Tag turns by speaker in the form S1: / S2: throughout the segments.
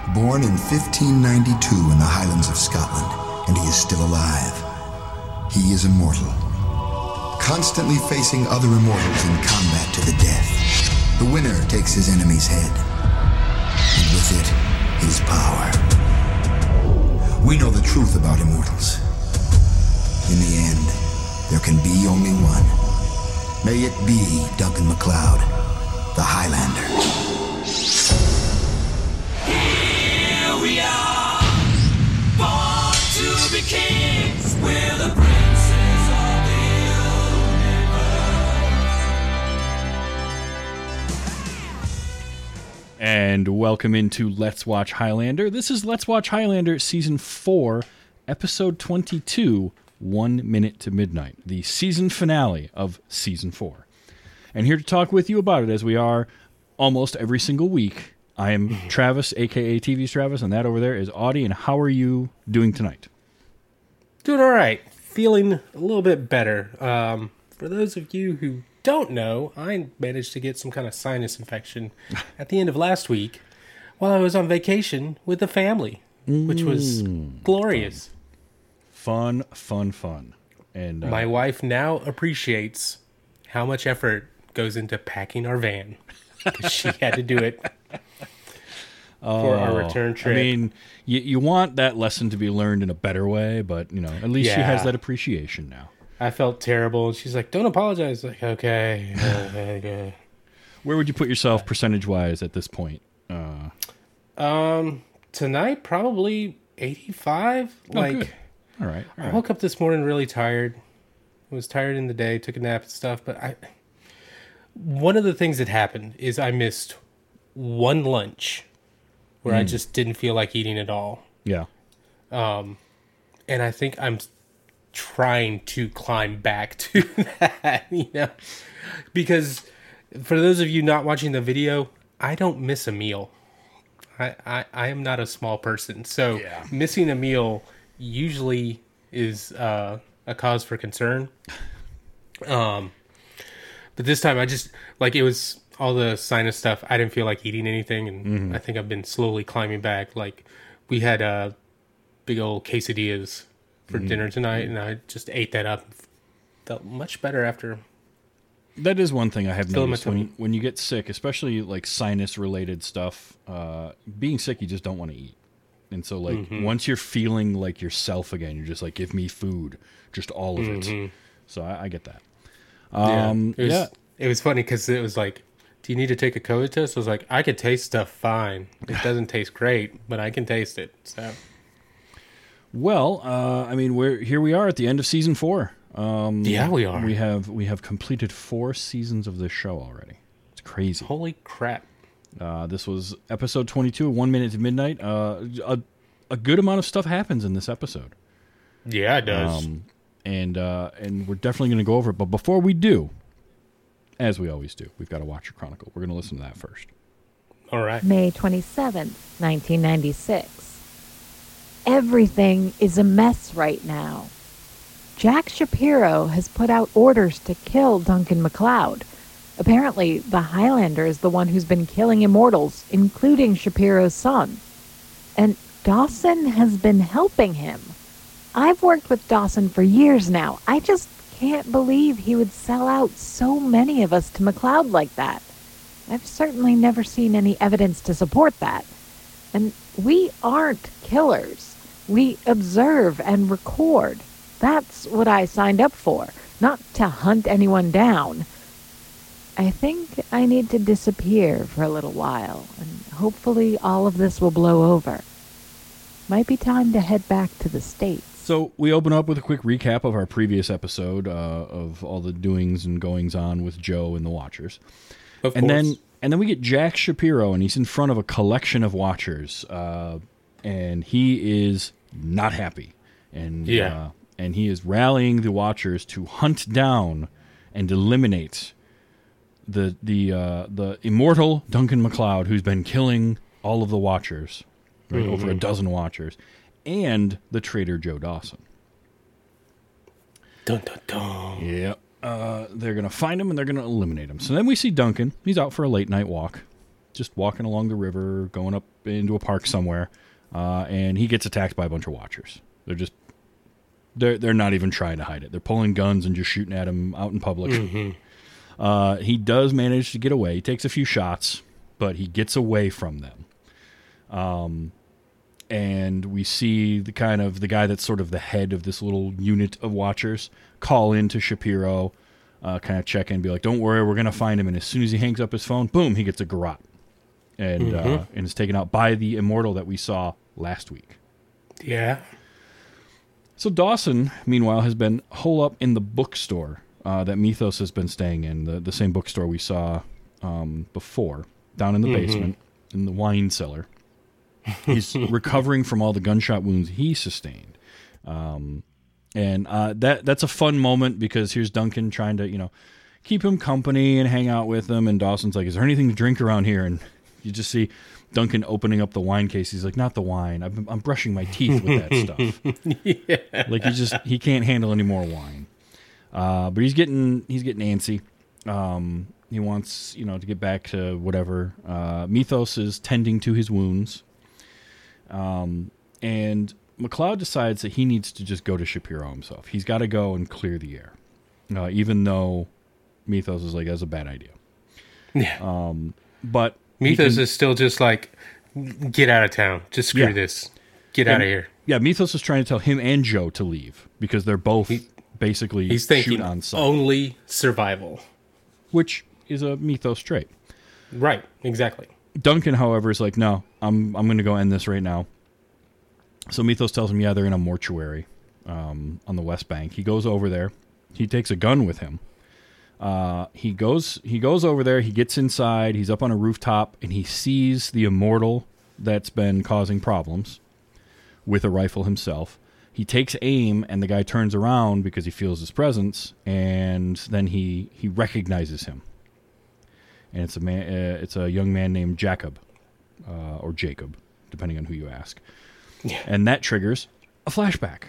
S1: Born in 1592 in the Highlands of Scotland, and he is still alive. He is immortal, constantly facing other immortals in combat to the death. The winner takes his enemy's head, and with it, his power. We know the truth about immortals. In the end, there can be only one. May it be Duncan MacLeod, the Highlander.
S2: Here we are, born to be kings. We're the princes of the universe.
S3: And welcome into Let's Watch Highlander. This is Let's Watch Highlander Season 4, Episode 22, 1 Minute to Midnight, the season finale of Season 4. And here to talk with you about it, as we are almost every single week, I am Travis, a.k.a. TV's Travis, and that over there is Audie. And how are you doing tonight?
S4: Doing all right. Feeling a little bit better. For those of you who don't know, I managed to get some kind of sinus infection at the end of last week while I was on vacation with the family, which was glorious.
S3: Fun. And
S4: my wife now appreciates how much effort goes into packing our van because she had to do it for our return trip.
S3: I mean, you want that lesson to be learned in a better way, but, you know, at least she has that appreciation now.
S4: I felt terrible, and she's like, don't apologize. Like, okay.
S3: Where would you put yourself percentage-wise at this point?
S4: Tonight, probably 85.
S3: Good. All right.
S4: I woke up this morning really tired. I was tired in the day, took a nap and stuff, but one of the things that happened is I missed one lunch where I just didn't feel like eating at all.
S3: Yeah.
S4: And I think I'm trying to climb back to that, because for those of you not watching the video, I don't miss a meal. I am not a small person, so missing a meal usually is a cause for concern. But this time I just, it was all the sinus stuff. I didn't feel like eating anything, and I think I've been slowly climbing back. We had big old quesadillas for dinner tonight, and I just ate that up. Felt much better after.
S3: That is one thing I have noticed when you get sick, especially sinus-related stuff. Being sick, you just don't want to eat. And so, once you're feeling like yourself again, you're just like, give me food, just all of it. So I get that.
S4: It was funny because it was like, do you need to take a COVID test? I was like, I could taste stuff fine. It doesn't taste great, but I can taste it. So,
S3: well, I mean, we are at the end of season 4.
S4: Yeah, we are.
S3: We have completed 4 seasons of this show already. It's crazy.
S4: Holy crap!
S3: This was episode 22, 1 Minute to Midnight. A good amount of stuff happens in this episode.
S4: Yeah, it does.
S3: And we're definitely going to go over it. But before we do, as we always do, we've got to watch your chronicle. We're going to listen to that first.
S4: All right.
S5: May 27th, 1996. Everything is a mess right now. Jack Shapiro has put out orders to kill Duncan MacLeod. Apparently, the Highlander is the one who's been killing immortals, including Shapiro's son. And Dawson has been helping him. I've worked with Dawson for years now. I just can't believe he would sell out so many of us to MacLeod like that. I've certainly never seen any evidence to support that. And we aren't killers. We observe and record. That's what I signed up for, not to hunt anyone down. I think I need to disappear for a little while, and hopefully all of this will blow over. Might be time to head back to the States.
S3: So we open up with a quick recap of our previous episode of all the doings and goings on with Joe and the Watchers.
S4: Of course.
S3: And then we get Jack Shapiro, and he's in front of a collection of Watchers, and he is not happy. And he is rallying the Watchers to hunt down and eliminate the immortal Duncan MacLeod, who's been killing all of the Watchers, right, over a dozen Watchers, and the traitor Joe Dawson.
S4: Dun, dun, dun.
S3: Yep. They're going to find him and they're going to eliminate him. So then we see Duncan. He's out for a late night walk, just walking along the river, going up into a park somewhere, and he gets attacked by a bunch of Watchers. They're not even trying to hide it. They're pulling guns and just shooting at him out in public. Mm-hmm. He does manage to get away. He takes a few shots, but he gets away from them. And we see the guy that's sort of the head of this little unit of Watchers call into Shapiro, kind of check in, be like, "Don't worry, we're going to find him." And as soon as he hangs up his phone, boom, he gets a garrote. And is taken out by the Immortal that we saw last week.
S4: Yeah.
S3: So Dawson, meanwhile, has been holed up in the bookstore that Mythos has been staying in, the same bookstore we saw before, down in the basement, in the wine cellar. He's recovering from all the gunshot wounds he sustained. And that's a fun moment because here's Duncan trying to, keep him company and hang out with him. And Dawson's like, "Is there anything to drink around here?" And you just see Duncan opening up the wine case. He's like, "Not the wine. I'm brushing my teeth with that stuff." Yeah. Like he can't handle any more wine. But he's getting antsy. He wants, to get back to whatever. Mythos is tending to his wounds. And McCloud decides that he needs to just go to Shapiro himself. He's got to go and clear the air. Even though Mythos is like, "That's a bad idea."
S4: Yeah.
S3: But
S4: Mythos is still just like, "Get out of town. Just screw this. Get out of here."
S3: Yeah, Mythos is trying to tell him and Joe to leave because they're both basically
S4: he's thinking
S3: shoot on sight.
S4: Only survival.
S3: Which is a Mythos trait.
S4: Right, exactly.
S3: Duncan, however, is like, "No, I'm going to go end this right now." So Mythos tells him, they're in a mortuary on the West Bank. He goes over there. He takes a gun with him. He goes over there. He gets inside. He's up on a rooftop, and he sees the Immortal that's been causing problems with a rifle himself. He takes aim, and the guy turns around because he feels his presence, and then he recognizes him. And it's a young man named Jacob, or Jacob, depending on who you ask. Yeah. And that triggers a flashback.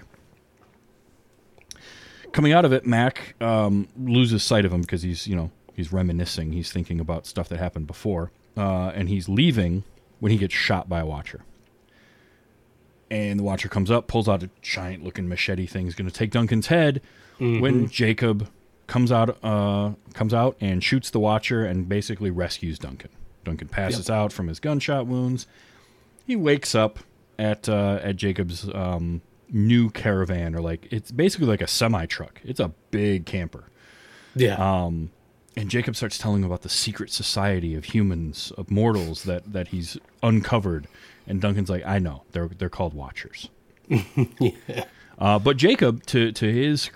S3: Coming out of it, Mac loses sight of him because he's reminiscing. He's thinking about stuff that happened before, and he's leaving when he gets shot by a Watcher. And the Watcher comes up, pulls out a giant-looking machete thing. He's going to take Duncan's head. Mm-hmm. When Jacob comes out and shoots the Watcher and basically rescues Duncan. Duncan passes out from his gunshot wounds. He wakes up at Jacob's new caravan, or it's basically like a semi-truck. It's a big camper.
S4: Yeah.
S3: And Jacob starts telling him about the secret society of humans, of mortals that he's uncovered. And Duncan's like, "I know, they're called Watchers." Yeah. But Jacob, to his,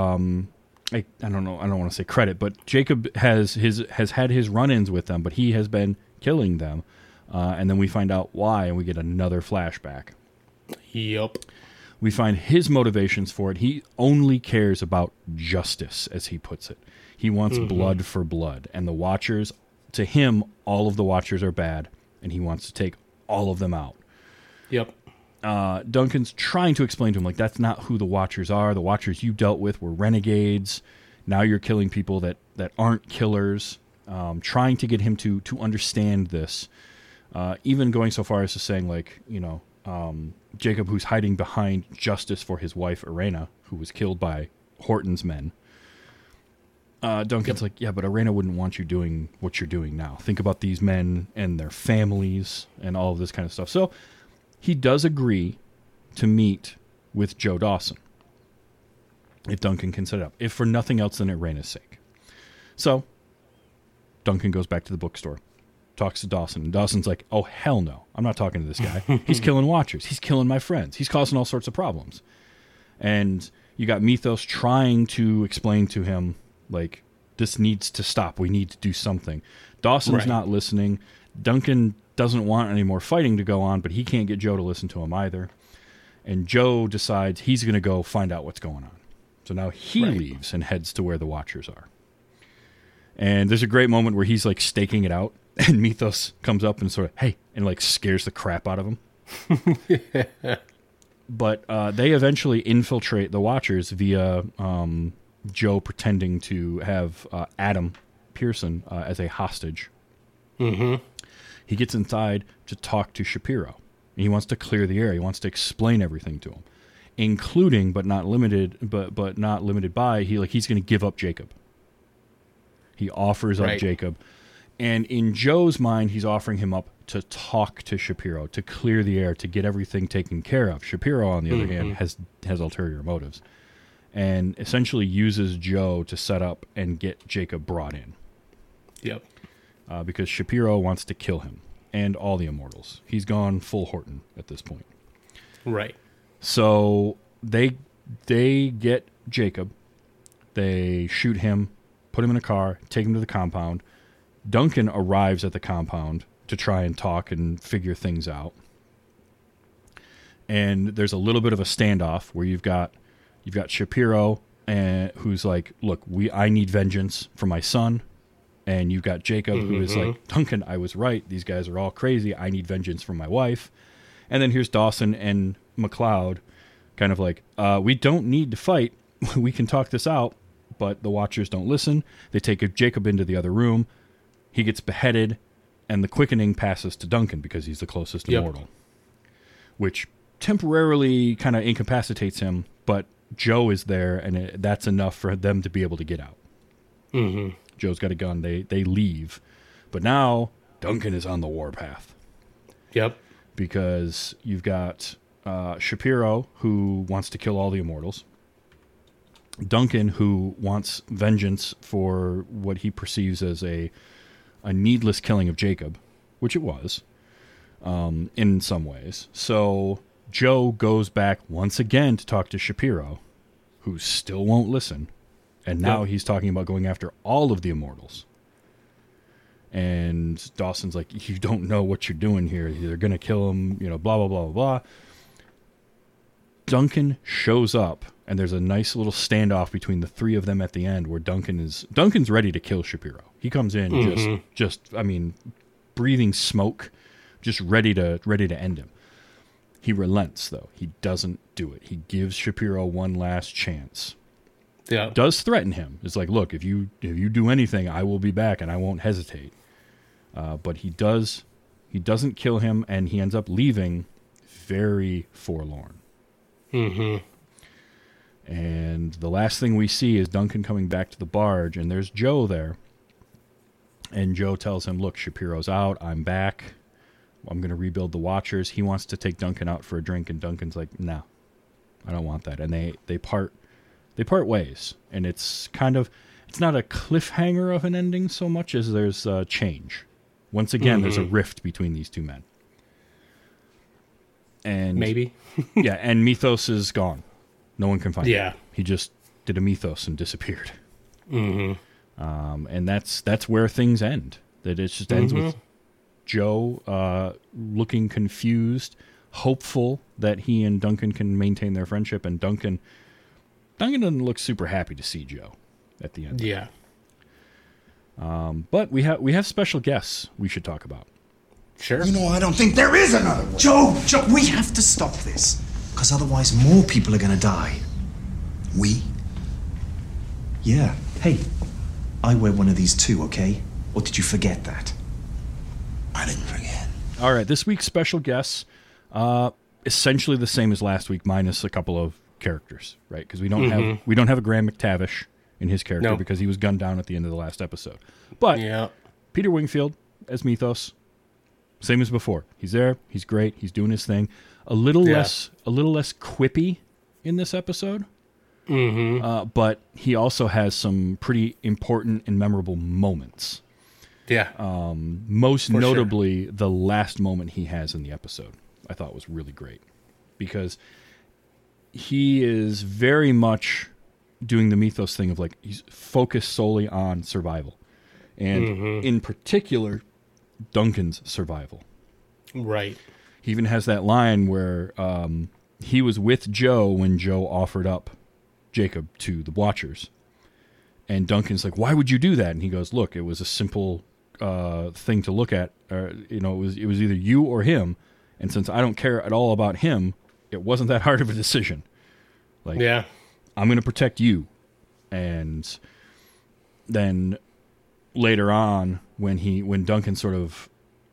S3: I don't know, I don't want to say credit, but Jacob has had his run-ins with them, but he has been killing them. And then we find out why, and we get another flashback.
S4: Yep.
S3: We find his motivations for it. He only cares about justice, as he puts it. He wants blood for blood. And the Watchers, to him, all of the Watchers are bad, and he wants to take all of them out.
S4: Yep.
S3: Duncan's trying to explain to him, that's not who the Watchers are. The Watchers you dealt with were renegades. Now you're killing people that aren't killers. Trying to get him to understand this. Even going so far as to saying, Jacob, who's hiding behind justice for his wife, Irena, who was killed by Horton's men. Duncan's like, "Yeah, but Irena wouldn't want you doing what you're doing now. Think about these men and their families and all of this kind of stuff." So he does agree to meet with Joe Dawson if Duncan can set it up, if for nothing else than Irena's sake. So Duncan goes back to the bookstore, talks to Dawson, and Dawson's like, "Oh, hell no. I'm not talking to this guy. He's killing Watchers. He's killing my friends. He's causing all sorts of problems." And you got Mythos trying to explain to him, this needs to stop. We need to do something. Dawson's not listening. Duncan doesn't want any more fighting to go on, but he can't get Joe to listen to him either. And Joe decides he's going to go find out what's going on. So now he leaves and heads to where the Watchers are. And there's a great moment where he's staking it out, and Mythos comes up and sort of, "Hey," and scares the crap out of him. Yeah. But they eventually infiltrate the Watchers via Joe pretending to have Adam Pearson as a hostage. Mm-hmm. he gets inside to talk to Shapiro. And he wants to clear the air. He wants to explain everything to him, including but not limited by he's going to give up Jacob. He offers up Jacob, and in Joe's mind, he's offering him up to talk to Shapiro, to clear the air, to get everything taken care of. Shapiro, on the other hand, has ulterior motives, and essentially uses Joe to set up and get Jacob brought in.
S4: Yep.
S3: Because Shapiro wants to kill him and all the Immortals. He's gone full Horton at this point.
S4: Right.
S3: So they get Jacob. They shoot him, put him in a car, take him to the compound. Duncan arrives at the compound to try and talk and figure things out. And there's a little bit of a standoff where you've got Shapiro, who's like, look, I need vengeance for my son. And you've got Jacob, who is like, Duncan, I was right. These guys are all crazy. I need vengeance from my wife. And then here's Dawson and McLeod kind of like, we don't need to fight. We can talk this out. But the Watchers don't listen. They take Jacob into the other room. He gets beheaded. And the quickening passes to Duncan because he's the closest immortal. Which temporarily kind of incapacitates him. But Joe is there, and that's enough for them to be able to get out. Mm-hmm. Joe's got a gun. They leave. But now Duncan is on the warpath.
S4: Yep.
S3: Because you've got Shapiro, who wants to kill all the Immortals. Duncan, who wants vengeance for what he perceives as a needless killing of Jacob, which it was, in some ways. So Joe goes back once again to talk to Shapiro, who still won't listen. And now he's talking about going after all of the Immortals. And Dawson's like, you don't know what you're doing here. They're going to kill him, blah, blah, blah, blah, blah. Duncan shows up, and there's a nice little standoff between the three of them at the end where Duncan's ready to kill Shapiro. He comes in just breathing smoke, just ready to end him. He relents, though. He doesn't do it. He gives Shapiro one last chance.
S4: Yeah.
S3: Does threaten him. It's like, look, if you do anything, I will be back and I won't hesitate. But he doesn't kill him, and he ends up leaving very forlorn. Mm-hmm. And the last thing we see is Duncan coming back to the barge, and there's Joe there. And Joe tells him, look, Shapiro's out. I'm back. I'm going to rebuild the Watchers. He wants to take Duncan out for a drink, and Duncan's like, no, I don't want that. And they part ways, and it's not a cliffhanger of an ending so much as there's a change. Once again, there's a rift between these two men. And
S4: maybe.
S3: Yeah, and Mythos is gone. No one can find him.
S4: Yeah.
S3: He just did a Mythos and disappeared. Mm-hmm. And that's where things end. That it just ends with Joe looking confused, hopeful that he and Duncan can maintain their friendship, and Duncan doesn't look super happy to see Joe at the end.
S4: Yeah.
S3: But we have special guests we should talk about.
S4: Sure.
S1: I don't think there is another way.
S2: Joe, we have to stop this. Because otherwise more people are going to die.
S1: We?
S2: Yeah. Hey, I wear one of these too, okay? Or did you forget that?
S1: I didn't forget.
S3: All right, this week's special guests, essentially the same as last week, minus a couple of characters, right? Because we don't have a Graham McTavish in his character because he was gunned down at the end of the last episode. But Peter Wingfield as Mythos, same as before. He's there. He's great. He's doing his thing. A little less quippy in this episode. Mm-hmm. But he also has some pretty important and memorable moments.
S4: Yeah.
S3: Most notably, the last moment he has in the episode, I thought was really great. Because he is very much doing the Mythos thing of he's focused solely on survival. And in particular, Duncan's survival.
S4: Right.
S3: He even has that line where he was with Joe when Joe offered up Jacob to the Watchers. And Duncan's like, why would you do that? And he goes, look, it was a simple thing to look at. It was either you or him. And since I don't care at all about him, it wasn't that hard of a decision. I'm going to protect you. And then later on, when Duncan sort of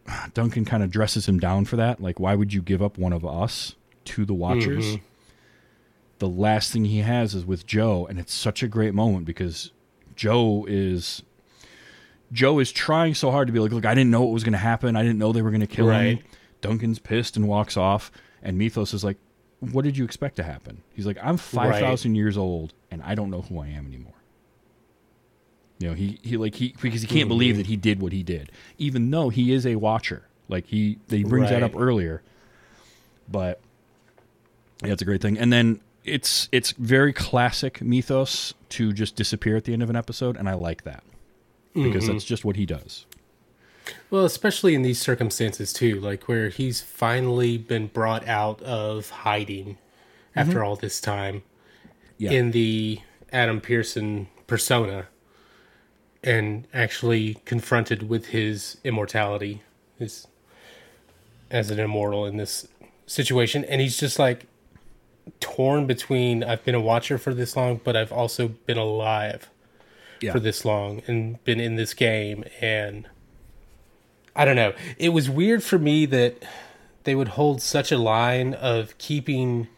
S3: Duncan kind of dresses him down for that. Like, why would you give up one of us to the Watchers? The last thing he has is with Joe, and it's such a great moment because Joe is trying so hard to be like, look, I didn't know what was going to happen. I didn't know they were going to kill him. Duncan's pissed and walks off, and Mythos is like, what did you expect to happen? He's like, I'm 5,000 years old, and I don't know who I am anymore. You know, because he can't believe that he did what he did, even though he is a Watcher. Like he brings that up earlier, but yeah, it's a great thing. And then it's very classic Mythos to just disappear at the end of an episode, and I like that because that's just what he does.
S4: Well, especially in these circumstances too, like where he's finally been brought out of hiding after all this time in the Adam Pearson persona and actually confronted with his immortality as an immortal in this situation. And he's just like torn between, I've been a Watcher for this long, but I've also been alive for this long and been in this game. And I don't know. It was weird for me that they would hold such a line of keeping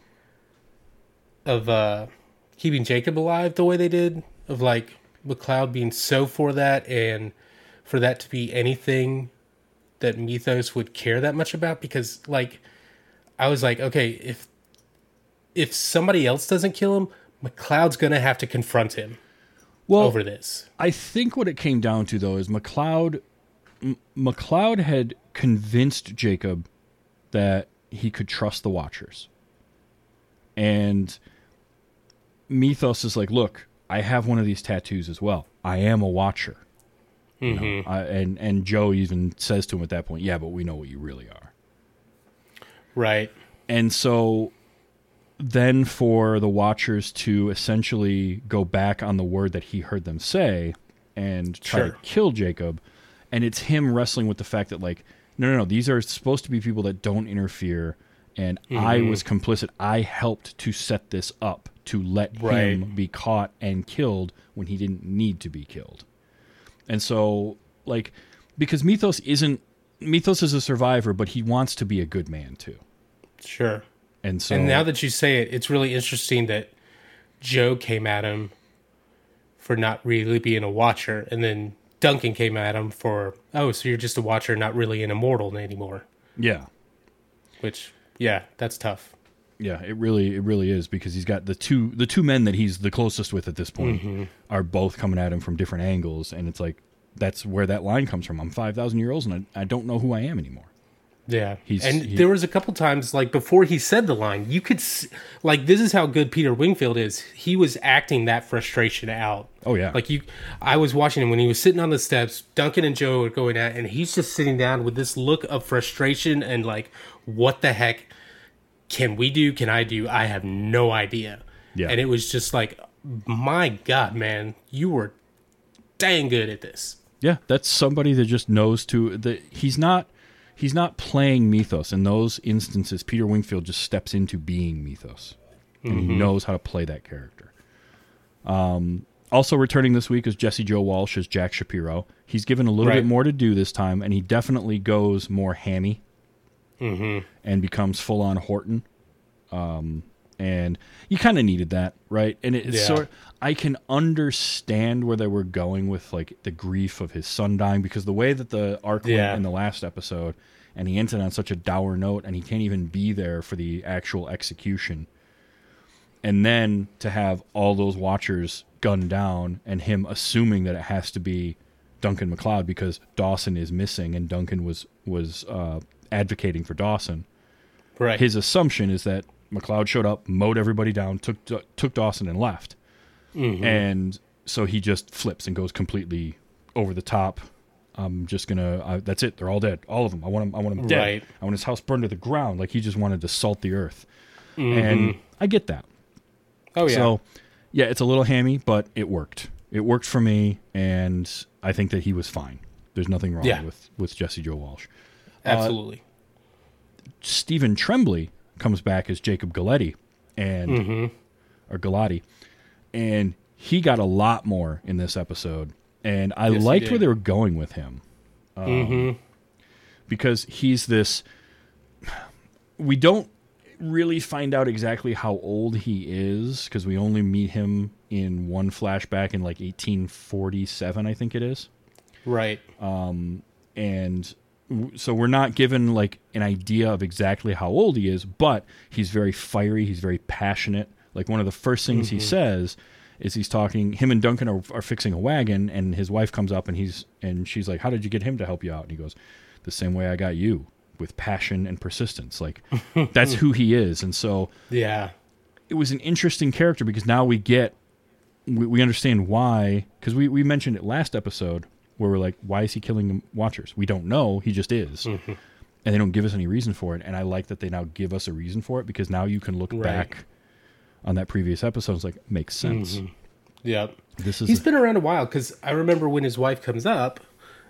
S4: Jacob alive the way they did, of like McCloud being so for that, and for that to be anything that Mythos would care that much about. Because like, I was like, okay, if somebody else doesn't kill him, McCloud's gonna have to confront him over this.
S3: I think what it came down to though is McCloud had convinced Jacob that he could trust the Watchers. And Mythos is like, look, I have one of these tattoos as well. I am a Watcher. You know, and Joe even says to him at that point, yeah, but we know what you really are.
S4: Right.
S3: And so then for the Watchers to essentially go back on the word that he heard them say and try to kill Jacob, and it's him wrestling with the fact that, like, no, these are supposed to be people that don't interfere, and I was complicit. I helped to set this up to let him be caught and killed when he didn't need to be killed. And so, like, because Mythos is a survivor, but he wants to be a good man too.
S4: Sure.
S3: And so,
S4: and now that you say it, it's really interesting that Joe came at him for not really being a Watcher, and then Duncan came at him for, oh, so you're just a Watcher, not really an immortal anymore.
S3: Yeah.
S4: Which, yeah, that's tough.
S3: Yeah, it really is, because he's got the two men that he's the closest with at this point are both coming at him from different angles, and it's like, that's where that line comes from. I'm 5,000 years old, and I don't know who I am anymore.
S4: Yeah, there was a couple times, like, before he said the line, you could like, this is how good Peter Wingfield is. He was acting that frustration out.
S3: Oh yeah,
S4: like I was watching him when he was sitting on the steps. Duncan and Joe are going at, and he's just sitting down with this look of frustration and like, what the heck can we do? Can I do? I have no idea. Yeah, and it was just like, my God, man, you were dang good at this.
S3: Yeah, that's somebody that just knows that he's not playing Mythos. In those instances, Peter Wingfield just steps into being Mythos. And he knows how to play that character. Also returning this week is Jesse Joe Walsh as Jack Shapiro. He's given a little bit more to do this time, and he definitely goes more hammy and becomes full-on Horton. And you kind of needed that, right? And it's sort of, I can understand where they were going with like the grief of his son dying, because the way that the arc went in the last episode, and he ended on such a dour note, and he can't even be there for the actual execution. And then to have all those Watchers gunned down, and him assuming that it has to be Duncan McCloud because Dawson is missing, and Duncan was advocating for Dawson. Right. His assumption is that McCloud showed up, mowed everybody down, took Dawson and left. And so he just flips and goes completely over the top. I'm just gonna. That's it. They're all dead. All of them. I want him dead. Right. I want his house burned to the ground. Like, he just wanted to salt the earth. And I get that.
S4: Oh yeah.
S3: So yeah, it's a little hammy, but it worked. It worked for me, and I think that he was fine. There's nothing wrong with Jesse Joe Walsh.
S4: Absolutely.
S3: Stephen Tremblay comes back as Jacob Galati, and or Galati, and he got a lot more in this episode, and I liked where they were going with him, because he's this. We don't really find out exactly how old he is because we only meet him in one flashback in like 1847, I think it is.
S4: Right.
S3: And so we're not given like an idea of exactly how old he is, but he's very fiery. He's very passionate. Like one of the first things he says is he's talking. Him and Duncan are fixing a wagon, and his wife comes up and she's like, "How did you get him to help you out?" And he goes, "The same way I got you, with passion and persistence." Like that's who he is. And so
S4: Yeah.
S3: it was an interesting character because now we understand why. Because we mentioned it last episode where we're like, why is he killing the Watchers? We don't know. He just is. And they don't give us any reason for it. And I like that they now give us a reason for it because now you can look back on that previous episode. It's like, makes sense.
S4: Yep.
S3: He's
S4: been around a while because I remember when his wife comes up,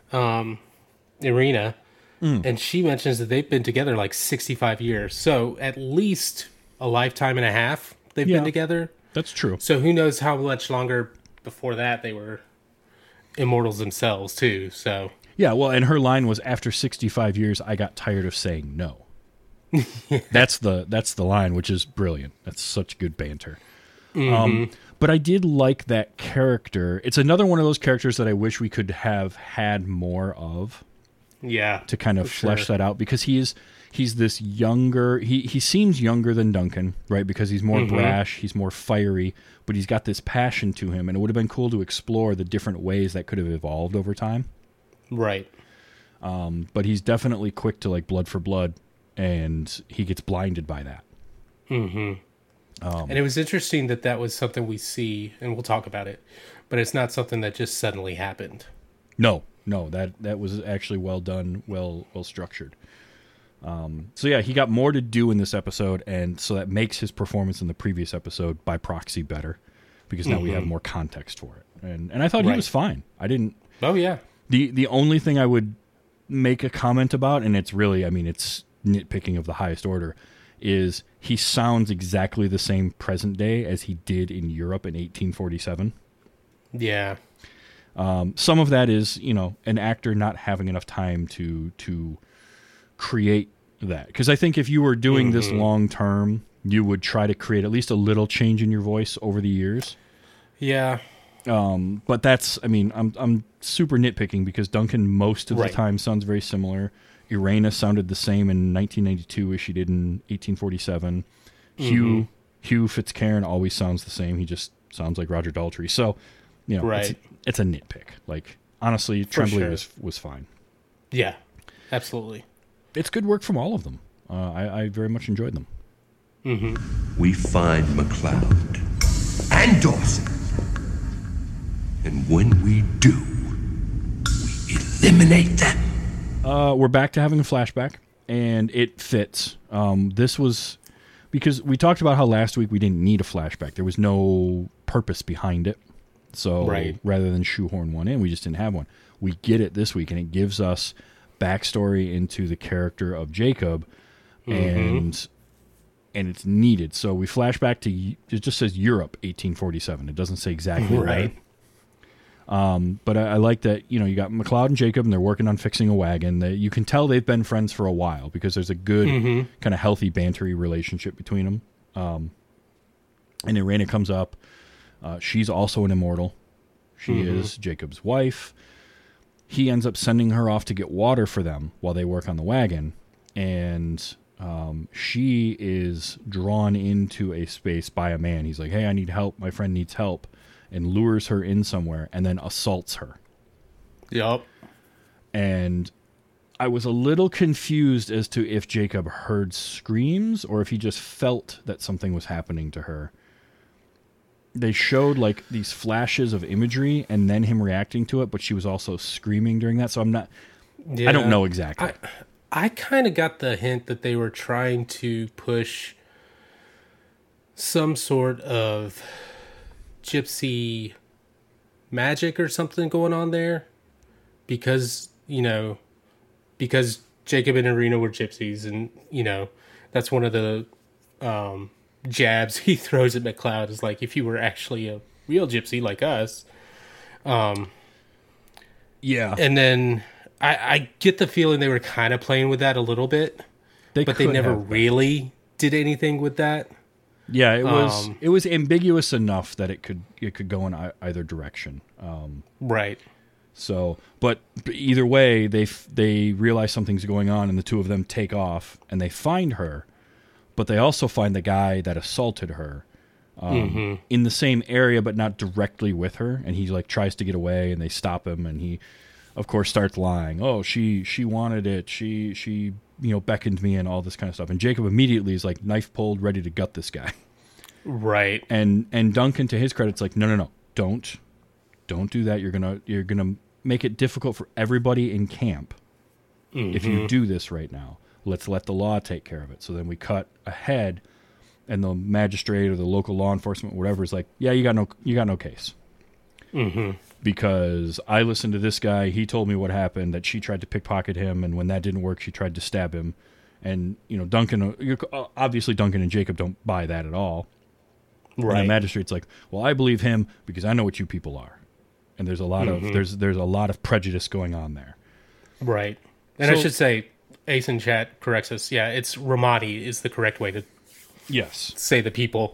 S4: Irina, and she mentions that they've been together like 65 years. So at least a lifetime and a half they've been together.
S3: That's true.
S4: So who knows how much longer before that they were immortals themselves too. So
S3: yeah, well, and her line was, after 65 years, I got tired of saying no. That's the line, which is brilliant. That's such good banter. But I did like that character. It's another one of those characters that I wish we could have had more of.
S4: Yeah,
S3: to kind of flesh that out, because he's this younger. He seems younger than Duncan, right? Because he's more brash, he's more fiery, but he's got this passion to him, and it would have been cool to explore the different ways that could have evolved over time.
S4: Right.
S3: But he's definitely quick to like blood for blood, and he gets blinded by that.
S4: And it was interesting that was something we see, and we'll talk about it, but it's not something that just suddenly happened.
S3: No, that was actually well done, well structured. So yeah, he got more to do in this episode, and so that makes his performance in the previous episode by proxy better, because now we have more context for it. And I thought he was fine. I didn't.
S4: Oh yeah.
S3: The only thing I would make a comment about, and it's really, I mean, it's nitpicking of the highest order, is he sounds exactly the same present day as he did in Europe in 1847.
S4: Yeah.
S3: Some of that is, an actor not having enough time to create that. Because I think if you were doing this long term, you would try to create at least a little change in your voice over the years.
S4: Yeah.
S3: But that's, I mean, I'm super nitpicking because Duncan most of the time sounds very similar. Irena sounded the same in 1992 as she did in 1847. Hugh Fitzcairn always sounds the same. He just sounds like Roger Daltrey. So, it's a nitpick. Like, honestly, Tremblay was fine.
S4: Yeah, absolutely.
S3: It's good work from all of them. I very much enjoyed them.
S6: We find McLeod and Dawson. And when we do, we eliminate them.
S3: We're back to having a flashback, and it fits. This was because we talked about how last week we didn't need a flashback. There was no purpose behind it. So rather than shoehorn one in, we just didn't have one. We get it this week, and it gives us backstory into the character of Jacob, and it's needed. So we flash back to, it just says Europe 1847. It doesn't say exactly where. But I like that, you got McLeod and Jacob, and they're working on fixing a wagon. You can tell they've been friends for a while because there's a good kind of healthy bantery relationship between them. And Irena comes up. She's also an immortal. She is Jacob's wife. He ends up sending her off to get water for them while they work on the wagon. And she is drawn into a space by a man. He's like, hey, I need help. My friend needs help. And lures her in somewhere and then assaults her.
S4: Yup.
S3: And I was a little confused as to if Jacob heard screams or if he just felt that something was happening to her. They showed like these flashes of imagery and then him reacting to it, but she was also screaming during that. So I don't know exactly.
S4: I kind of got the hint that they were trying to push some sort of gypsy magic or something going on there because Jacob and Irena were gypsies, and that's one of the jabs he throws at McLeod is like, if you were actually a real gypsy like us.
S3: Yeah.
S4: And then I get the feeling they were kind of playing with that a little bit, but they never really did anything with that.
S3: Yeah, it was ambiguous enough that it could go in either direction.
S4: Right.
S3: So, but either way, they realize something's going on, and the two of them take off, and they find her, but they also find the guy that assaulted her in the same area, but not directly with her. And he like tries to get away, and they stop him, and he, of course, starts lying. Oh, she wanted it. She beckoned me and all this kind of stuff. And Jacob immediately is like knife pulled, ready to gut this guy.
S4: Right.
S3: And Duncan, to his credit, is like, no, don't do that. You're gonna make it difficult for everybody in camp if you do this right now. Let's let the law take care of it. So then we cut ahead, and the magistrate or the local law enforcement, whatever, is like, yeah, you got no case. Because I listened to this guy. He told me what happened, that she tried to pickpocket him, and when that didn't work, she tried to stab him. And, Duncan, obviously Duncan and Jacob don't buy that at all. Right. And the magistrate's like, well, I believe him because I know what you people are. And there's a lot of there's a lot of prejudice going on there.
S4: Right. And I should say, Ace in chat corrects us. Yeah, it's Ramadi is the correct way to say the people.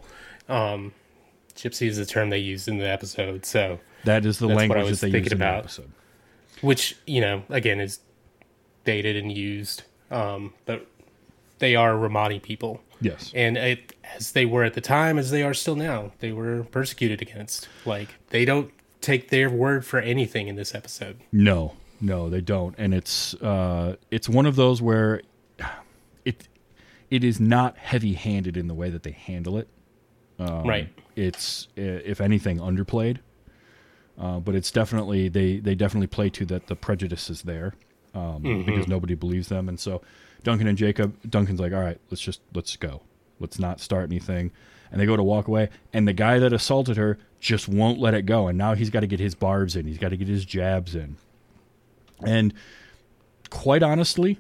S4: Gypsy is the term they used in the episode, so
S3: that is the language that they use in the episode.
S4: Which, again, is dated and used, but they are Ramadi people.
S3: Yes.
S4: And as they were at the time, as they are still now, they were persecuted against. Like, they don't take their word for anything in this episode.
S3: No, they don't. And it's one of those where it is not heavy-handed in the way that they handle it.
S4: Right.
S3: It's, if anything, underplayed. But it's definitely, they definitely play to that the prejudice is there because nobody believes them. And so Duncan and Jacob, Duncan's like, all right, let's go. Let's not start anything. And they go to walk away, and the guy that assaulted her just won't let it go. And now he's got to get his barbs in. He's got to get his jabs in. And quite honestly,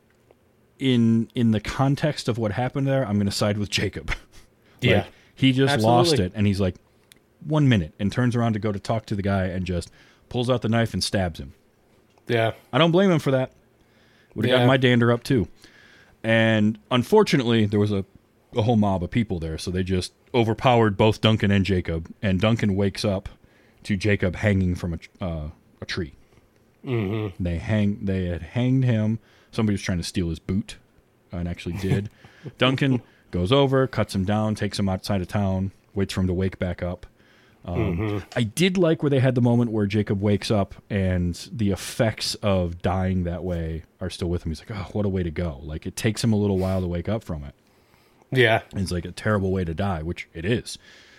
S3: in the context of what happened there, I'm going to side with Jacob.
S4: Yeah.
S3: He just lost it, and he's like, 1 minute, and turns around to go to talk to the guy and just pulls out the knife and stabs him.
S4: Yeah.
S3: I don't blame him for that. Would have got my dander up, too. And unfortunately, there was a whole mob of people there, so they just overpowered both Duncan and Jacob, and Duncan wakes up to Jacob hanging from a tree. Mm-hmm. They had hanged him. Somebody was trying to steal his boot, and actually did. Duncan goes over, cuts him down, takes him outside of town, waits for him to wake back up. I did like where they had the moment where Jacob wakes up and the effects of dying that way are still with him. He's like, oh, what a way to go. Like, it takes him a little while to wake up from it.
S4: Yeah.
S3: It's like a terrible way to die, which it is.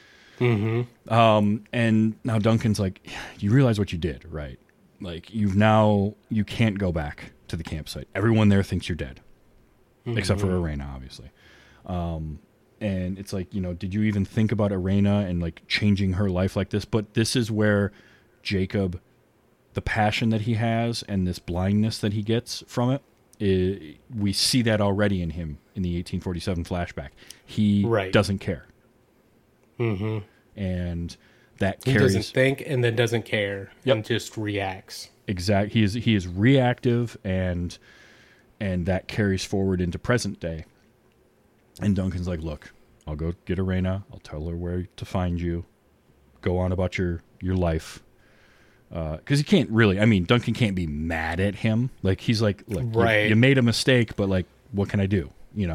S3: And now Duncan's like, you realize what you did, right? Like, you can't go back to the campsite. Everyone there thinks you're dead. Except for Arena, obviously. And it's like, did you even think about Arena and like changing her life like this? But this is where Jacob, the passion that he has and this blindness that he gets from it, we see that already in him in the 1847 flashback. He doesn't care. And that carries...
S4: He doesn't think and then doesn't care and just reacts.
S3: Exactly. He is reactive, and that carries forward into present day. And Duncan's like, look, I'll go get Arena. I'll tell her where to find you. Go on about your life. Because he can't really... I mean, Duncan can't be mad at him. Like, he's like, look, you made a mistake, but, like, what can I do?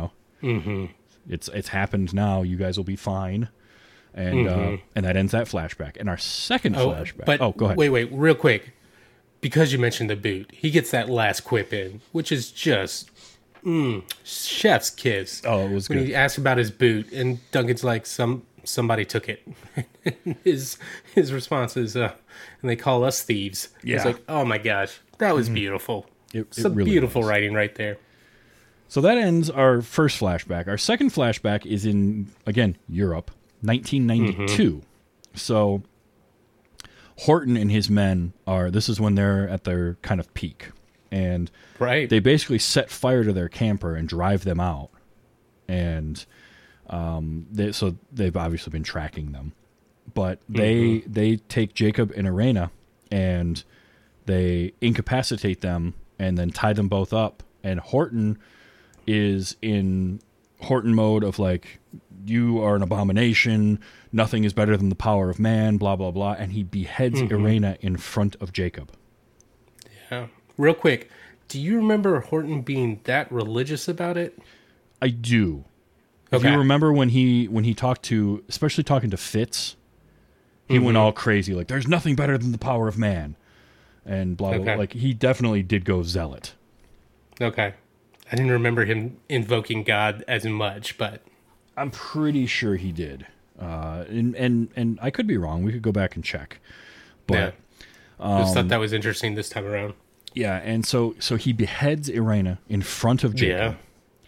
S3: It's happened now. You guys will be fine. And and that ends that flashback. And our second flashback...
S4: But
S3: go ahead.
S4: Wait, real quick. Because you mentioned the boot, he gets that last quip in, which is just... chef's kiss.
S3: Oh, it was good.
S4: When he asks about his boot, and Duncan's like, somebody took it. his response is, and they call us thieves.
S3: Yeah.
S4: It's like, oh my gosh, that was beautiful. It's some
S3: really
S4: beautiful
S3: was.
S4: writing right there.
S3: So that ends our first flashback. Our second flashback is in, again, Europe, 1992. So Horton and his men this is when they're at their kind of peak. And they basically set fire to their camper and drive them out. And so they've obviously been tracking them. But they take Jacob and Arena, and They incapacitate them and then tie them both up. And Horton is in Horton mode of like, you are an abomination. Nothing is better than the power of man, blah, blah, blah. And he beheads Irena in front of Jacob.
S4: Yeah. Real quick, do you remember Horton being that religious about it?
S3: I do. If
S4: Okay.
S3: you remember when he talked to, especially talking to Fitz, he went all crazy. Like, there's nothing better than the power of man. And blah, blah, blah.
S4: Okay.
S3: Like, he definitely did go zealot.
S4: Okay. I didn't remember him invoking God as much, but...
S3: I'm pretty sure he did. And I could be wrong. We could go back and check. But
S4: yeah. Just thought that was interesting this time around.
S3: yeah, and so he beheads Irena in front of Jacob,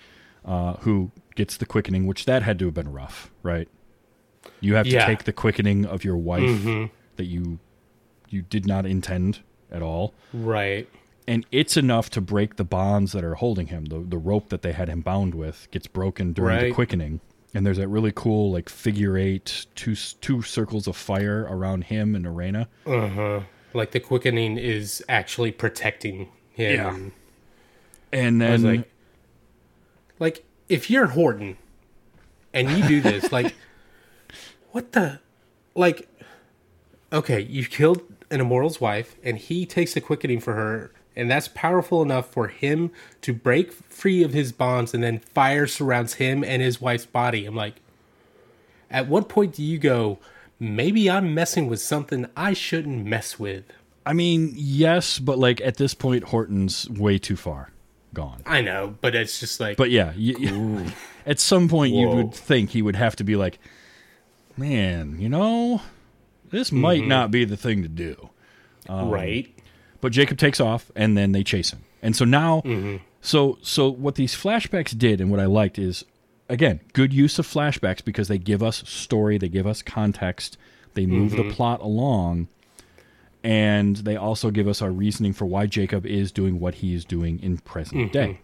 S3: who gets the quickening, which that had to have been rough, right? You have to take the quickening of your wife that you did not intend at all.
S4: Right.
S3: And it's enough to break the bonds that are holding him. The rope that they had him bound with gets broken during the quickening. And there's that really cool, like, figure eight, two circles of fire around him and Irena.
S4: Uh-huh. Like the quickening is actually protecting him.
S3: Yeah. And then...
S4: I was like, if you're Horton and you do this, like, what the... Like, okay, you killed an immortal's wife, and he takes the quickening for her, and that's powerful enough for him to break free of his bonds, and then fire surrounds him and his wife's body. I'm like, at what point do you go, maybe I'm messing with something I shouldn't mess with?
S3: I mean, yes, but, like, at this point, Horton's way too far gone.
S4: I know, but it's just like...
S3: But, yeah, at some point, you would think he would have to be like, man, you know, this might not be the thing to do.
S4: Right.
S3: But Jacob takes off, and then they chase him. And so now, so what these flashbacks did, and what I liked is, again, good use of flashbacks because they give us story, they give us context, they move the plot along, and they also give us our reasoning for why Jacob is doing what he is doing in present day.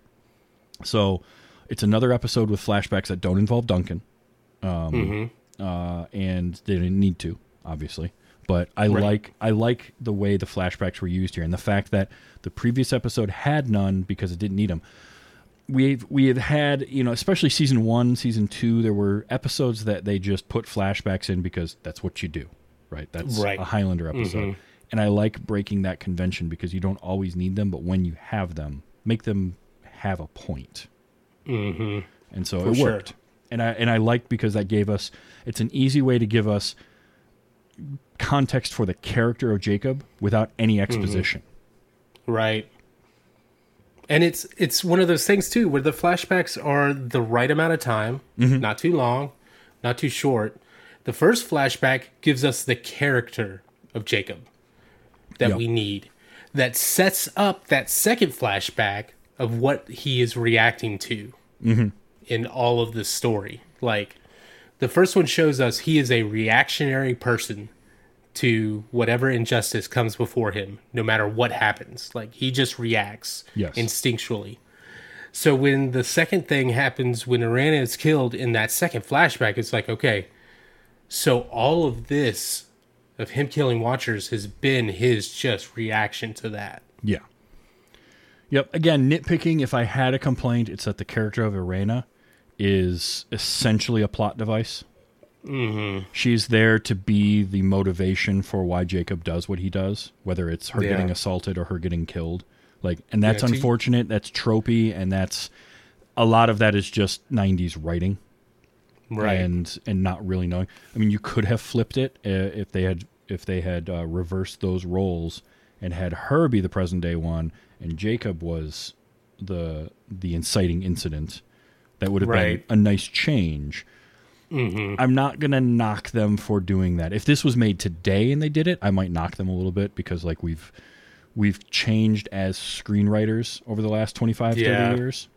S3: So it's another episode with flashbacks that don't involve Duncan, and they didn't need to, obviously. But I like the way the flashbacks were used here, and the fact that the previous episode had none because it didn't need them. We have had, you know, especially season 1, season 2, there were episodes that they just put flashbacks in because that's what you do, right? That's a Highlander episode. And I like breaking that convention because you don't always need them, but when you have them, make them have a point. And so it worked. And I liked because that gave us, it's an easy way to give us context for the character of Jacob without any exposition.
S4: Right. And it's one of those things too where the flashbacks are the right amount of time, not too long, not too short. The first flashback gives us the character of Jacob that we need, that sets up that second flashback of what he is reacting to in all of this story. Like, the first one shows us he is a reactionary person to whatever injustice comes before him, no matter what happens. Like, he just reacts instinctually. So when the second thing happens, when Irena is killed in that second flashback, it's like, okay, so all of this, of him killing Watchers, has been his just reaction to that.
S3: Yeah. Yep. Again, nitpicking, if I had a complaint, it's that the character of Irena is essentially a plot device. She's there to be the motivation for why Jacob does what he does, whether it's her getting assaulted or her getting killed. Like, and that's unfortunate. That's tropey, and that's a lot of that is just 90s writing,
S4: Right.
S3: And not really knowing. I mean, you could have flipped it if they had reversed those roles and had her be the present day one, and Jacob was the inciting incident. That would have been a nice change. I'm not going to knock them for doing that. If this was made today and they did it, I might knock them a little bit because like we've changed as screenwriters over the last 25, 30 years.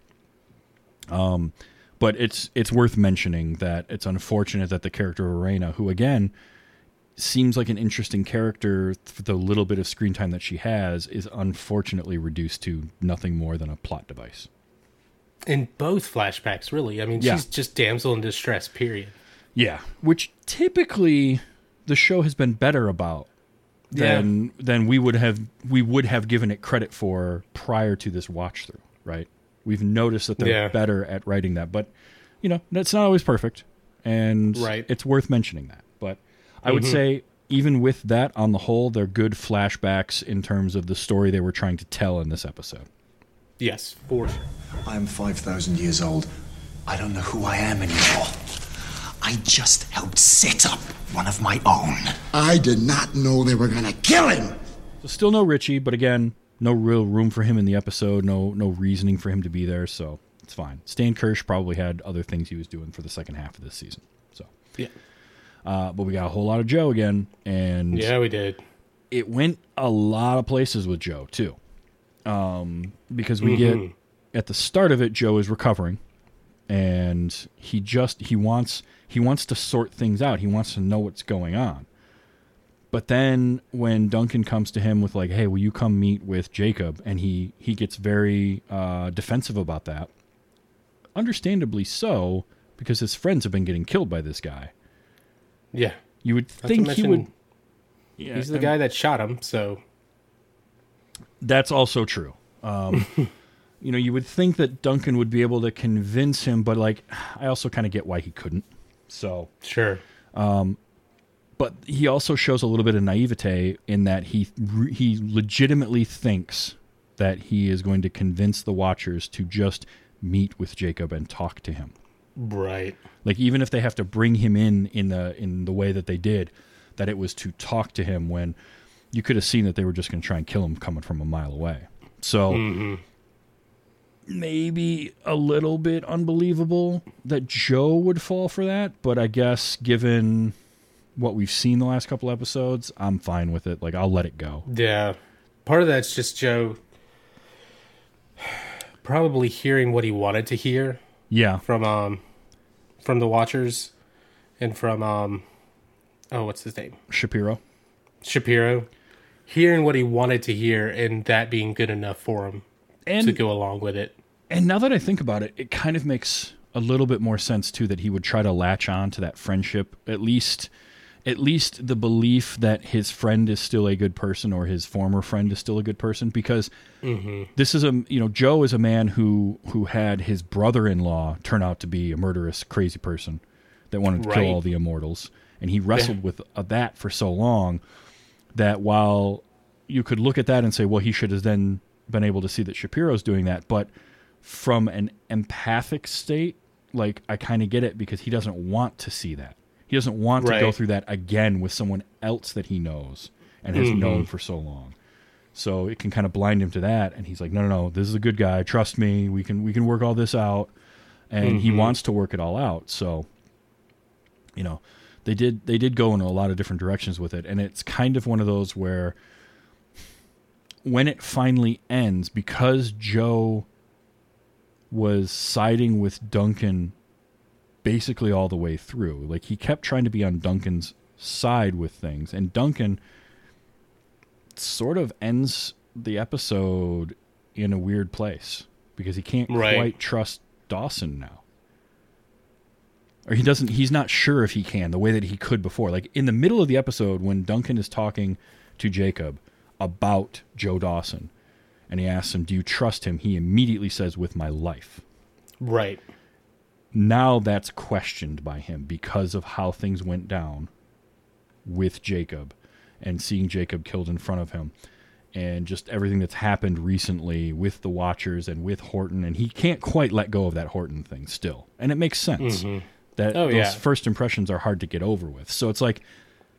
S3: But it's worth mentioning that it's unfortunate that the character of Irena, who again seems like an interesting character for the little bit of screen time that she has, is unfortunately reduced to nothing more than a plot device.
S4: In both flashbacks, really. I mean, she's just damsel in distress, period.
S3: Yeah, which typically the show has been better about than we would have given it credit for prior to this watch through, right? We've noticed that they're better at writing that, but that's not always perfect, and it's worth mentioning that. But I would say, even with that, on the whole, they're good flashbacks in terms of the story they were trying to tell in this episode.
S4: Yes, for sure.
S2: I am 5,000 years old. I don't know who I am anymore. I just helped set up one of my own.
S1: I did not know they were gonna kill him.
S3: So still no Richie, but again, no real room for him in the episode. No reasoning for him to be there, so it's fine. Stan Kirsch probably had other things he was doing for the second half of this season. So
S4: yeah.
S3: But we got a whole lot of Joe again, and
S4: yeah, we did.
S3: It went a lot of places with Joe too, because we get at the start of it, Joe is recovering, and he wants to sort things out. He wants to know what's going on. But then when Duncan comes to him with like, "Hey, will you come meet with Jacob?" and he gets very defensive about that. Understandably so, because his friends have been getting killed by this guy.
S4: Yeah.
S3: You would think he would...
S4: Yeah, he's the guy that shot him, so...
S3: That's also true. You would think that Duncan would be able to convince him, but like, I also kind of get why he couldn't. So...
S4: Sure.
S3: But he also shows a little bit of naivete in that he legitimately thinks that he is going to convince the Watchers to just meet with Jacob and talk to him.
S4: Right.
S3: Like, even if they have to bring him in the way that they did, that it was to talk to him, when you could have seen that they were just going to try and kill him coming from a mile away. So maybe a little bit unbelievable that Joe would fall for that, but I guess given what we've seen the last couple episodes, I'm fine with it. Like, I'll let it go.
S4: Yeah. Part of that's just Joe probably hearing what he wanted to hear.
S3: Yeah.
S4: From the Watchers and from what's his name?
S3: Shapiro.
S4: Hearing what he wanted to hear and that being good enough for him to go along with it.
S3: And now that I think about it, it kind of makes a little bit more sense too that he would try to latch on to that friendship, at least the belief that his friend is still a good person, or his former friend is still a good person, because this is Joe is a man who had his brother-in-law turn out to be a murderous, crazy person that wanted to kill all the immortals, and he wrestled with that for so long that while you could look at that and say, well, he should have then been able to see that Shapiro's doing that, but from an empathic state, like, I kind of get it, because he doesn't want to see that. He doesn't want to go through that again with someone else that he knows and has known for so long. So it can kind of blind him to that, and he's like, no, this is a good guy. Trust me. We can work all this out. And he wants to work it all out. So, they did go in a lot of different directions with it, and it's kind of one of those where when it finally ends, because Joe was siding with Duncan basically all the way through. Like, he kept trying to be on Duncan's side with things, and Duncan sort of ends the episode in a weird place because he can't quite trust Dawson now. Or he's not sure if he can the way that he could before. Like, in the middle of the episode, when Duncan is talking to Jacob about Joe Dawson, and he asks him, do you trust him? He immediately says, with my life.
S4: Right.
S3: Now that's questioned by him because of how things went down with Jacob and seeing Jacob killed in front of him, and just everything that's happened recently with the Watchers and with Horton. And he can't quite let go of that Horton thing still. And it makes sense that those first impressions are hard to get over with. So it's like,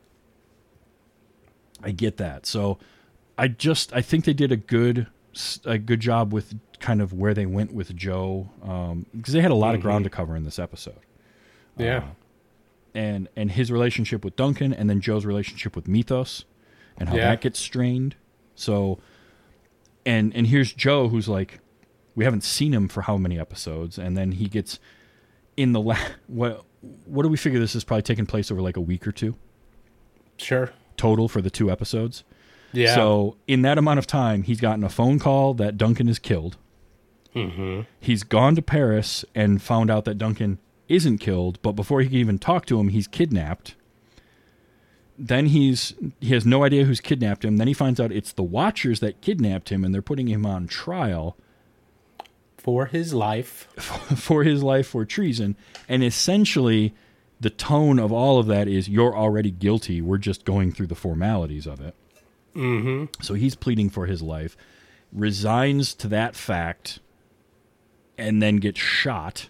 S3: I get that. So I think they did a good job with kind of where they went with Joe, because they had a lot of ground to cover in this episode.
S4: Yeah.
S3: And his relationship with Duncan, and then Joe's relationship with Mythos, and how that gets strained. So, and here's Joe, who's like, we haven't seen him for how many episodes, and then he gets in the what do we figure this is probably taking place over like a week or two?
S4: Sure.
S3: Total for the 2 episodes.
S4: Yeah.
S3: So in that amount of time, he's gotten a phone call that Duncan is killed. He's gone to Paris and found out that Duncan isn't killed, but before he can even talk to him, he's kidnapped. then he has no idea who's kidnapped him. Then he finds out it's the Watchers that kidnapped him, and they're putting him on trial
S4: for his life
S3: for treason. And essentially, the tone of all of that is, you're already guilty. We're just going through the formalities of it.
S4: Mm-hmm.
S3: So he's pleading for his life, resigns to that fact, and then gets shot.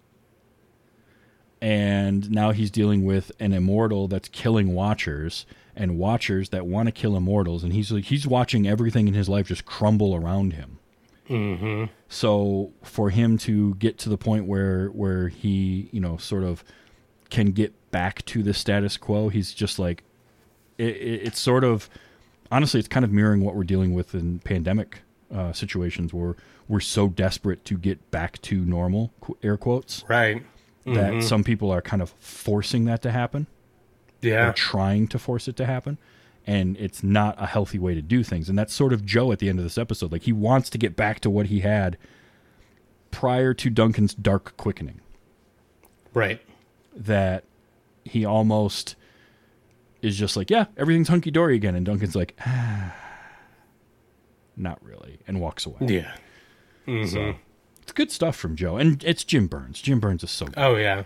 S3: And now he's dealing with an immortal that's killing Watchers, and Watchers that want to kill immortals, and he's watching everything in his life just crumble around him.
S4: Mm-hmm.
S3: So for him to get to the point where he, sort of can get back to the status quo, he's just like, it's sort of, honestly, it's kind of mirroring what we're dealing with in pandemic situations, where we're so desperate to get back to normal, air quotes.
S4: Right.
S3: That some people are kind of forcing that to happen.
S4: Yeah.
S3: Or trying to force it to happen. And it's not a healthy way to do things. And that's sort of Joe at the end of this episode. Like, he wants to get back to what he had prior to Duncan's dark quickening.
S4: Right.
S3: That he almost is just like, yeah, everything's hunky-dory again. And Duncan's like, not really. And walks away.
S4: Yeah. Mm-hmm.
S3: So it's good stuff from Joe. And it's Jim Burns. Jim Burns is so good.
S4: Oh, yeah.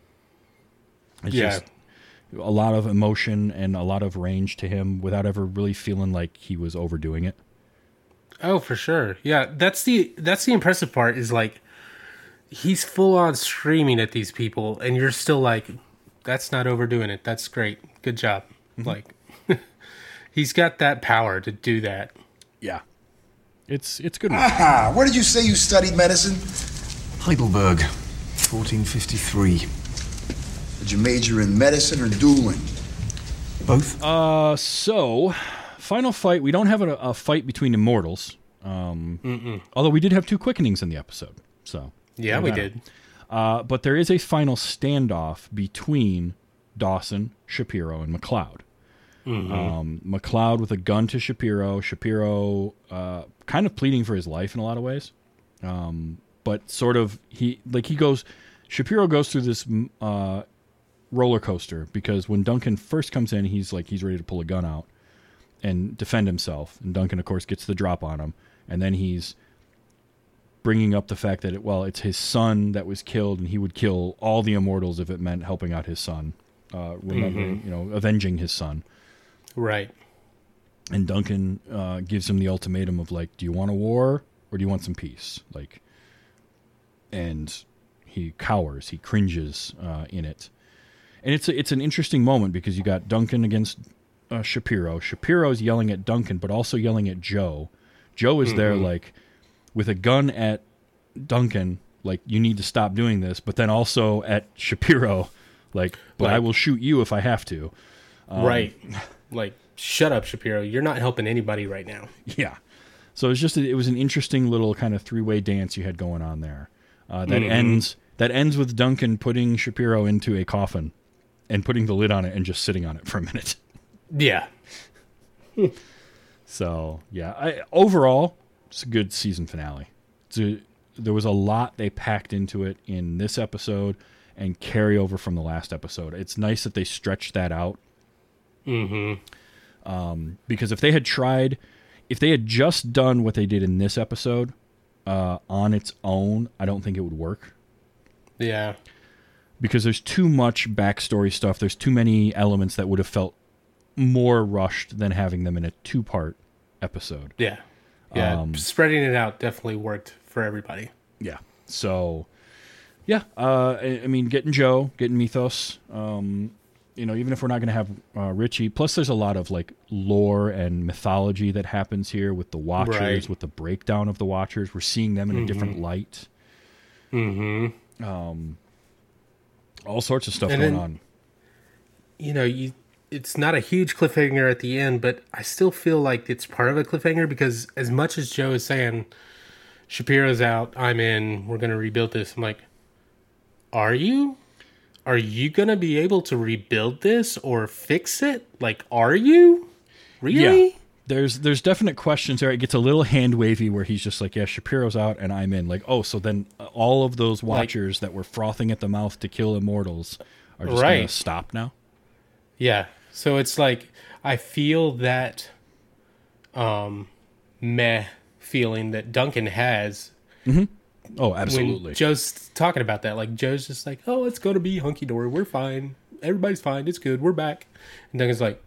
S3: It's just a lot of emotion and a lot of range to him without ever really feeling like he was overdoing it.
S4: Oh, for sure. Yeah, that's the impressive part, is like, he's full on screaming at these people, and you're still like, that's not overdoing it. That's great. Good job.
S3: Mm-hmm.
S4: Like, he's got that power to do that.
S3: Yeah. It's good.
S7: Aha! Where did you say you studied medicine?
S2: Heidelberg, 1453.
S7: Did you major in medicine or dueling?
S2: Both?
S3: So, final fight. We don't have a fight between immortals. Although we did have 2 quickenings in the episode. So
S4: Yeah, we did.
S3: But there is a final standoff between Dawson, Shapiro, and McLeod. McLeod with a gun to Shapiro. Shapiro kind of pleading for his life in a lot of ways. But sort of, Shapiro goes through this roller coaster, because when Duncan first comes in, he's ready to pull a gun out and defend himself. And Duncan, of course, gets the drop on him. And then he's bringing up the fact that, it's his son that was killed, and he would kill all the immortals if it meant helping out his son, avenging his son.
S4: Right.
S3: And Duncan gives him the ultimatum of, like, do you want a war or do you want some peace? Like, and he cowers, he cringes in it. And it's an interesting moment, because you got Duncan against Shapiro. Shapiro's yelling at Duncan, but also yelling at Joe. Joe is there, like, with a gun at Duncan, like, you need to stop doing this, but then also at Shapiro, like, but I will shoot you if I have to.
S4: Right. Like, shut up, Shapiro. You're not helping anybody right now.
S3: Yeah. So it was an interesting little kind of 3-way dance you had going on there. That ends with Duncan putting Shapiro into a coffin and putting the lid on it and just sitting on it for a minute.
S4: Yeah.
S3: So, yeah. Overall, it's a good season finale. There was a lot they packed into it in this episode and carry over from the last episode. It's nice that they stretched that out. Because if they had just done what they did in this episode on its own, I don't think it would work.
S4: Yeah.
S3: Because there's too much backstory stuff. There's too many elements that would have felt more rushed than having them in a 2-part episode.
S4: Yeah. Yeah. Spreading it out definitely worked for everybody.
S3: Yeah. So, yeah. I mean, getting Joe, getting Mythos, even if we're not going to have Richie. Plus, there's a lot of, like, lore and mythology that happens here with the Watchers,
S4: right.
S3: with the breakdown of the Watchers. We're seeing them in a different light. All sorts of stuff going on.
S4: It's not a huge cliffhanger at the end, but I still feel like it's part of a cliffhanger, because as much as Joe is saying, Shapiro's out, I'm in, we're going to rebuild this, I'm like, are you? Are you going to be able to rebuild this or fix it? Like, are you? Really?
S3: Yeah. There's definite questions there. It gets a little hand wavy where he's just like, yeah, Shapiro's out and I'm in. Like, oh, so then all of those Watchers that were frothing at the mouth to kill immortals are just going to stop now?
S4: Yeah. So it's like I feel that meh feeling that Duncan has.
S3: Oh, absolutely.
S4: When Joe's talking about that, like Joe's just like, "Oh, it's going to be hunky dory. We're fine. Everybody's fine. It's good. We're back." And Duncan's like,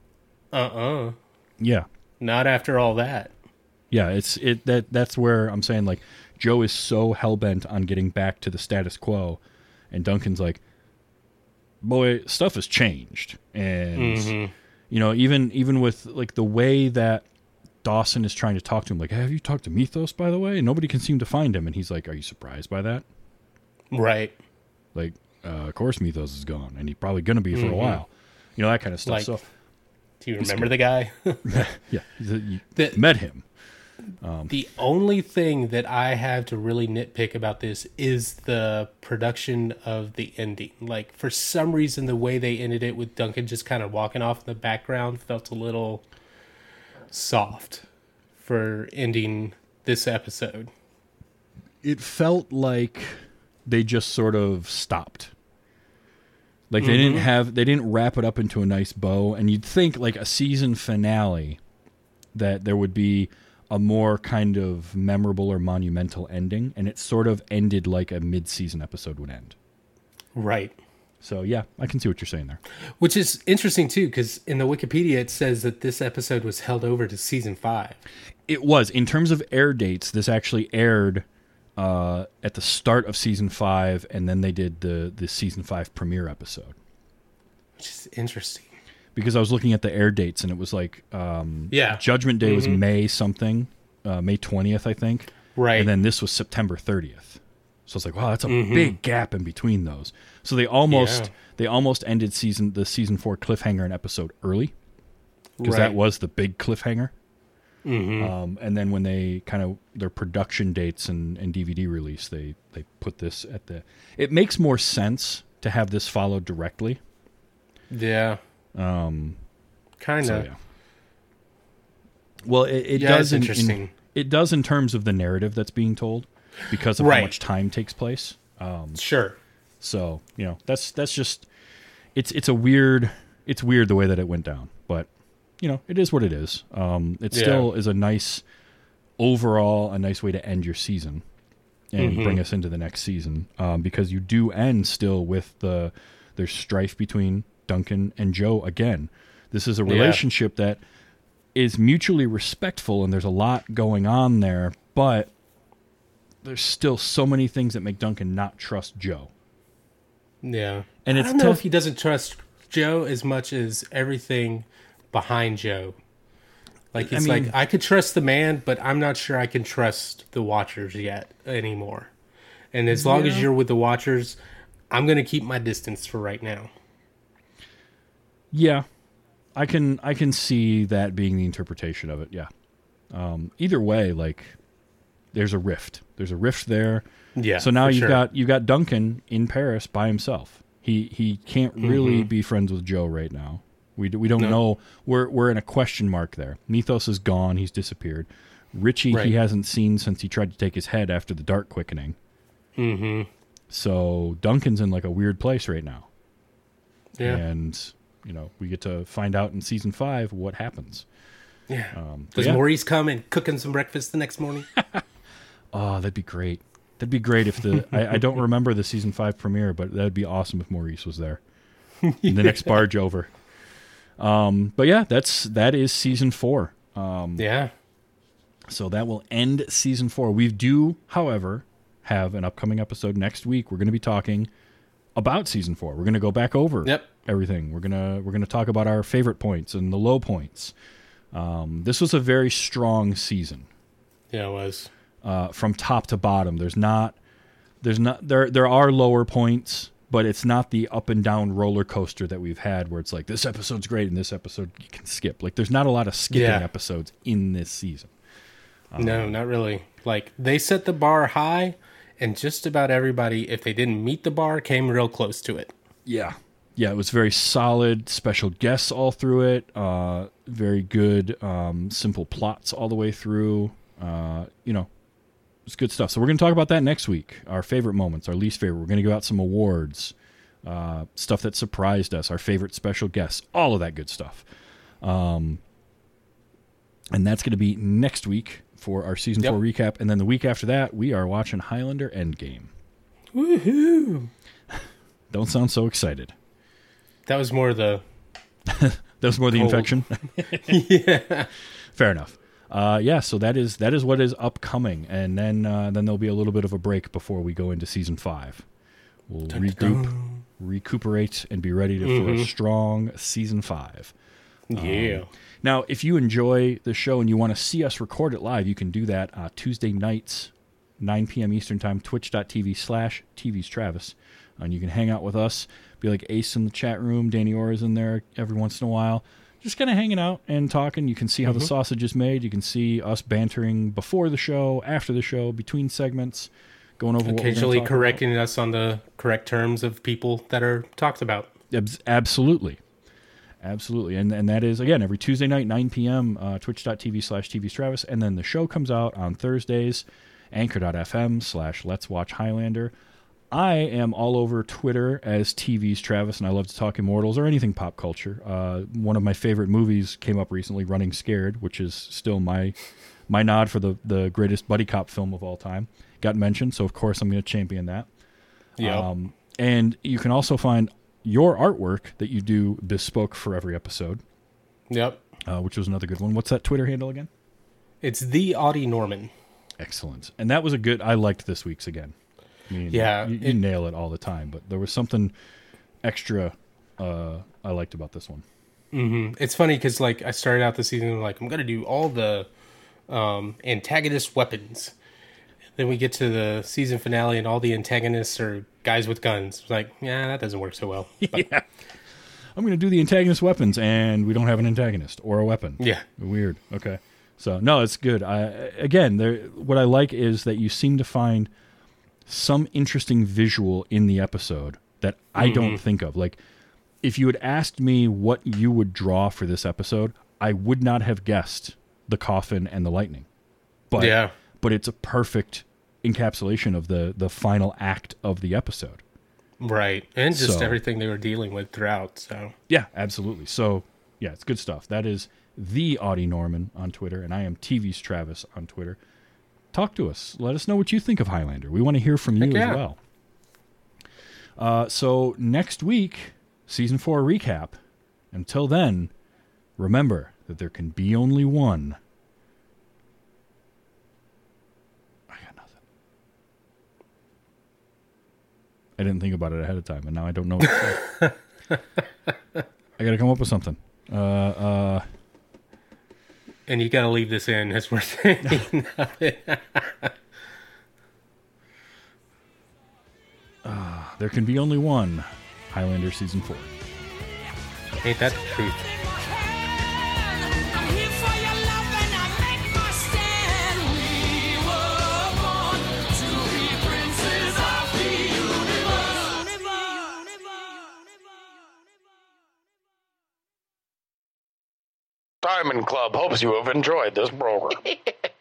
S3: Yeah.
S4: not after all that."
S3: Yeah, that's where I'm saying, like, Joe is so hell-bent on getting back to the status quo, and Duncan's like, boy, stuff has changed. And, you know, even with, like, the way that Dawson is trying to talk to him, like, have you talked to Mythos, by the way? And nobody can seem to find him. And he's like, are you surprised by that?
S4: Right.
S3: Like, of course Mythos is gone, and he's probably going to be for a while. You know, that kind of stuff.
S4: Like,
S3: So,
S4: do you remember the guy?
S3: yeah, you met him.
S4: The only thing that I have to really nitpick about this is the production of the ending. Like, for some reason, the way they ended it with Duncan just kind of walking off in the background felt a little soft for ending this episode.
S3: It felt like they just sort of stopped. Like, they didn't wrap it up into a nice bow. And you'd think, like, a season finale, that there would be a more kind of memorable or monumental ending, and it sort of ended like a mid-season episode would end.
S4: Right.
S3: So, yeah, I can see what you're saying there.
S4: Which is interesting, too, because in the Wikipedia it says that this episode was held over to season 5.
S3: It was. In terms of air dates, this actually aired at the start of season 5, and then they did the season 5 premiere episode.
S4: Which is interesting.
S3: Because I was looking at the air dates, and it was like, Judgment Day was May something, May 20th, I think.
S4: Right.
S3: And then this was September 30th. So it's like, wow, that's a big gap in between those. So they almost ended the season 4 cliffhanger in episode early, because that was the big cliffhanger. And then when they kind of their production dates and DVD release, they put this at the. It makes more sense to have this followed directly.
S4: Yeah. Kind of.
S3: So, yeah. Well, it does.
S4: Interesting.
S3: It does in terms of the narrative that's being told, because of how much time takes place.
S4: Sure.
S3: So, you know, that's just it's weird the way that it went down, but you know, it is what it is. It still is a nice way to end your season and bring us into the next season, because you do end still with there's strife between Duncan and Joe again. This is a relationship that is mutually respectful, and there's a lot going on there, but there's still so many things that make Duncan not trust Joe.
S4: Yeah.
S3: And
S4: I don't know if he doesn't trust Joe as much as everything behind Joe. Like, it's like, I could trust the man, but I'm not sure I can trust the Watchers yet anymore. And as long as you're with the Watchers, I'm going to keep my distance for right now.
S3: Yeah, I can see that being the interpretation of it. Yeah. Either way, like, there's a rift. There's a rift there.
S4: Yeah.
S3: So now you've got Duncan in Paris by himself. He can't really be friends with Joe right now. We don't know. We're in a question mark there. Mythos is gone. He's disappeared. Richie he hasn't seen since he tried to take his head after the dark quickening. So Duncan's in like a weird place right now. Yeah. And you know, we get to find out in season 5 what happens.
S4: Yeah. Does Maurice come and cooking some breakfast the next morning?
S3: Oh, that'd be great. That'd be great if I don't remember the season 5 premiere, but that'd be awesome if Maurice was there. The next barge over. But yeah, that is season 4.
S4: Yeah.
S3: So that will end season 4. We do, however, have an upcoming episode next week. We're going to be talking about season 4. We're going to go back over everything. We're going to talk about our favorite points and the low points. This was a very strong season.
S4: Yeah, it was.
S3: From top to bottom. There are lower points, but it's not the up and down roller coaster that we've had where it's like this episode's great and this episode you can skip. Like, there's not a lot of skipping episodes in this season.
S4: No, not really. Like, they set the bar high, and just about everybody, if they didn't meet the bar, came real close to it.
S3: Yeah. Yeah, it was very solid. Special guests all through it. Very good, simple plots all the way through. It's good stuff. So we're going to talk about that next week. Our favorite moments, our least favorite. We're going to give out some awards. stuff that surprised us, our favorite special guests, all of that good stuff. And that's going to be next week for our Season 4 recap. And then the week after that, we are watching Highlander Endgame.
S4: Woohoo!
S3: Don't sound so excited.
S4: That was more the...
S3: that was more the infection?
S4: Yeah.
S3: Fair enough. So that is what is upcoming. And then there'll be a little bit of a break before we go into Season 5. We'll regroup, recuperate, and be ready for a strong Season 5.
S4: Yeah.
S3: Now, if you enjoy the show and you want to see us record it live, you can do that Tuesday nights, 9 p.m. Eastern Time, twitch.tv/TV's Travis. And you can hang out with us, be like Ace in the chat room, Danny Orr's in there every once in a while. Just kind of hanging out and talking. You can see how the sausage is made. You can see us bantering before the show, after the show, between segments, going over
S4: occasionally
S3: what
S4: correcting us on the correct terms of people that are talked about.
S3: Absolutely. And that is, again, every Tuesday night, 9 p.m., twitch.tv/TV's Travis. And then the show comes out on Thursdays, anchor.fm/Let's Watch Highlander. I am all over Twitter as TV's Travis, and I love to talk Immortals or anything pop culture. One of my favorite movies came up recently, Running Scared, which is still my nod for the greatest buddy cop film of all time. Got mentioned, so of course I'm going to champion that.
S4: Yeah.
S3: And you can also find your artwork that you do bespoke for every episode.
S4: Yep.
S3: Which was another good one. What's that Twitter handle again?
S4: It's the Audie Norman.
S3: Excellent. And that was I liked this week's again. I mean, you nail it all the time, but there was something extra I liked about this one.
S4: Mm-hmm. It's funny because I started out the season I'm going to do all the antagonist weapons. Then we get to the season finale and all the antagonists are guys with guns. It's that doesn't work so well. But,
S3: yeah. I'm going to do the antagonist weapons, and we don't have an antagonist or a weapon.
S4: Yeah.
S3: Weird. Okay. So, no, it's good. What I like is that you seem to find some interesting visual in the episode that I don't think of. If you had asked me what you would draw for this episode, I would not have guessed the coffin and the lightning. But it's a perfect encapsulation of the final act of the episode.
S4: Right. And just everything they were dealing with throughout. So
S3: yeah, absolutely. So yeah, it's good stuff. That is the Audie Norman on Twitter, and I am TV's Travis on Twitter. Talk to us. Let us know what you think of Highlander. We want to hear from you as well. So next week, Season 4 recap. Until then, remember that there can be only one. I got nothing. I didn't think about it ahead of time, and now I don't know what to say. I got to come up with something.
S4: And you got to leave this in as we're saying.
S3: There can be only one Highlander Season 4.
S4: Ain't that the truth?
S8: Diamond Club hopes you have enjoyed this program.